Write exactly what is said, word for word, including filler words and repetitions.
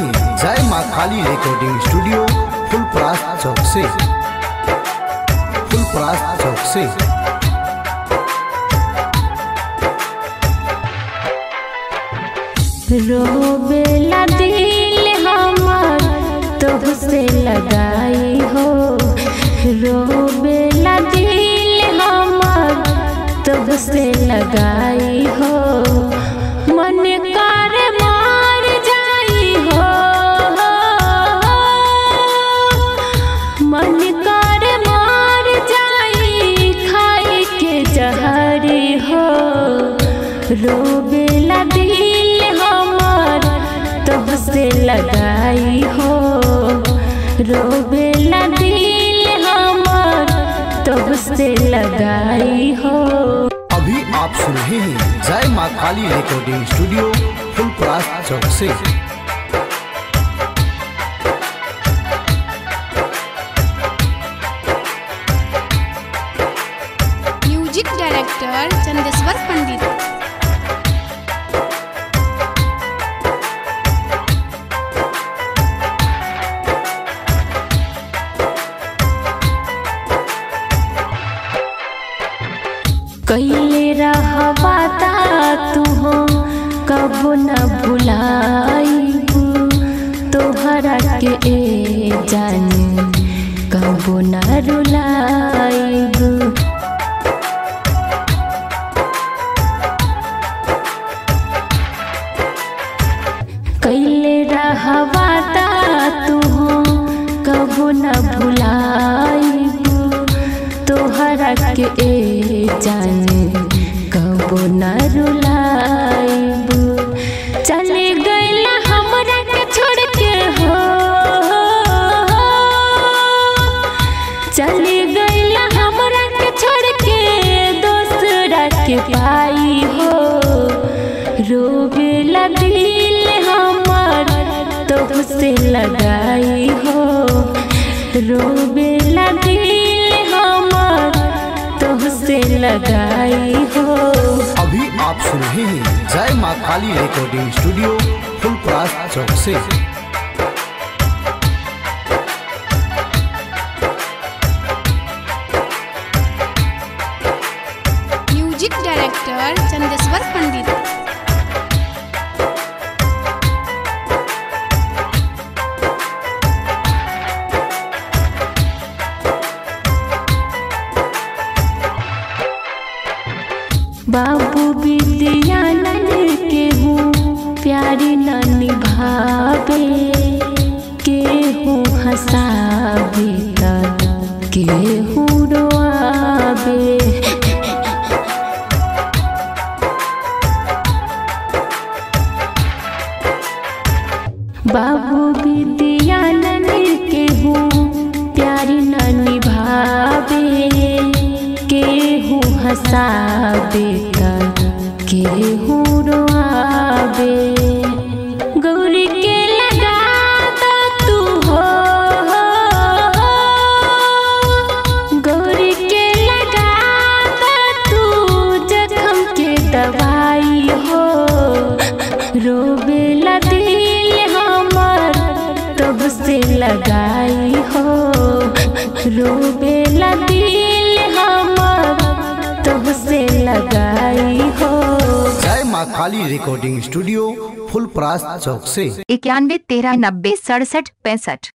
हैं Jai Maa Kali recording studio Phulparas Chowk से फुलपरास चौक से रोबेला दिल हमार तुझसे लगाई हो, रोबेला दिल हमार तुझसे लगाई हो। मन कर मार जाई हो, मन कर मार जाई खाई के जहरी हो। रोबेला दिल हमार तुझसे लगाई हो, रोबेला दिल हमार तुझसे लगाई हो। अभी आप सुन रहे हैं जय माँ काली रिकॉर्डिंग स्टूडियो फुलपरास चौक से। Music director Chandeshwar Pandit. कैले रहवाता तू हो कब न भुलाईबू, तोहरा के ए जाने कब न रुलाईबू। कैले रहवाता तू हो कब न भुलाईबू, तोहरा के ए जाने कब न रुलाईबू। चले गईला हमरा के छोड़ के हो, चले गईला हमरा के छोड़ के दूसरा के पाई हो। रोबेला दिल हमार तुझसे लगाई हो, रोबेला दिल हमार तुझसे लगाई हो। अभी आप सुन रहे हैं जय माँ काली रिकॉर्डिंग स्टूडियो फुलपरास चौक से। Music director Chandeshwar Pandit. बाबू विद्यानंद के हूँ प्यारी न निभावे, के हूँ हंसावे के हूँ रोआवे। बाबू विद्यानंद के हूँ प्यारी न निभावे, के हूँ हंसावे के हूँ रोआवे। गौरी के लगा दो तू हो, गौरी के लगा दो तू जख्म के दवाई हो। रोबेला दिल हमार तुझसे लगाई हो, रोबेला दिल हमार तुझसे लगाई हो। जय माँ काली रिकॉर्डिंग स्टूडियो फुलपरास चौक से। इक्यानवे तेरह नब्बे सड़सठ पैंसठ।